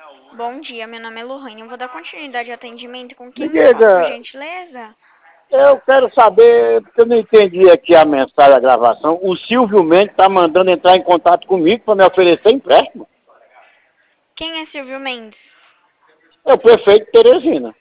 Bom dia, meu nome é Lohane. Eu vou dar continuidade ao atendimento com Me quem eu falo, por diga, gentileza? eu quero saber, porque eu não entendi aqui a mensagem, a gravação. O Silvio Mendes está mandando entrar em contato comigo para me oferecer empréstimo. Quem é Silvio Mendes? É o prefeito de Teresina.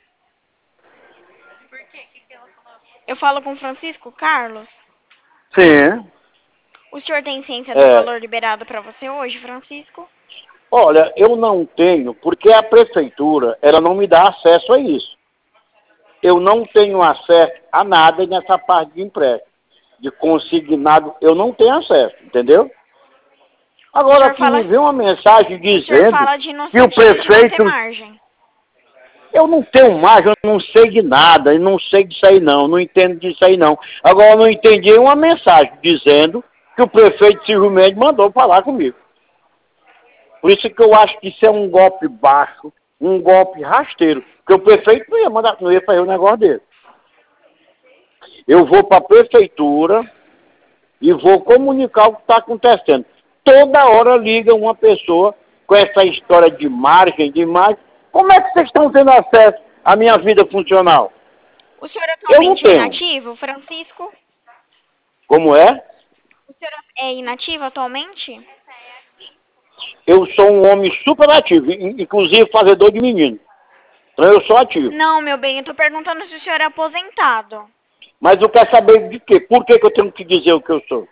Eu falo com Francisco Carlos. Sim. O senhor tem ciência do É. valor liberado para você hoje, Francisco? Olha, eu não tenho, porque a prefeitura, ela não me dá acesso a isso. Eu não tenho acesso a nada nessa parte de empréstimo. De consignado, eu não tenho acesso, entendeu? O Agora senhor que me fala, veio uma mensagem o senhor dizendo fala de no que o sentido de não ter prefeito. margem. Eu não tenho mais, eu não sei de nada, eu não sei disso aí não entendo disso aí não. Agora eu não entendi uma mensagem dizendo que o prefeito Silvio Mendes mandou falar comigo. Por isso que eu acho que isso é um golpe baixo, um golpe rasteiro. Porque o prefeito não ia mandar, não ia fazer o negócio dele. Eu vou para a prefeitura e vou comunicar o que está acontecendo. Toda hora liga uma pessoa com essa história de margem, de margem. Como é que vocês estão tendo acesso à minha vida funcional? O senhor Eu não atualmente é tenho. inativo, Francisco? Como é? O senhor é inativo atualmente? Eu sou um homem super ativo, inclusive fazedor de menino. Então eu sou ativo. Não, meu bem, eu tô perguntando se o senhor é aposentado. Mas eu quero saber de quê? Por que eu tenho que dizer o que eu sou?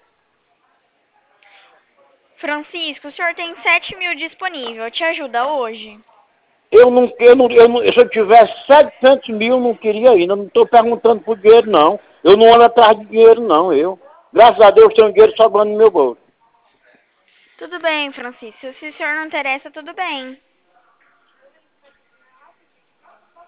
Francisco, o senhor tem 7.000 disponível. Te ajuda hoje? Se eu tivesse 700 mil, eu não queria ir. Eu não estou perguntando por dinheiro, não. Eu não ando atrás de dinheiro, não, eu. Graças a Deus, tenho dinheiro sobrando no meu bolso. Tudo bem, Francisco. Se o senhor não interessa, tudo bem.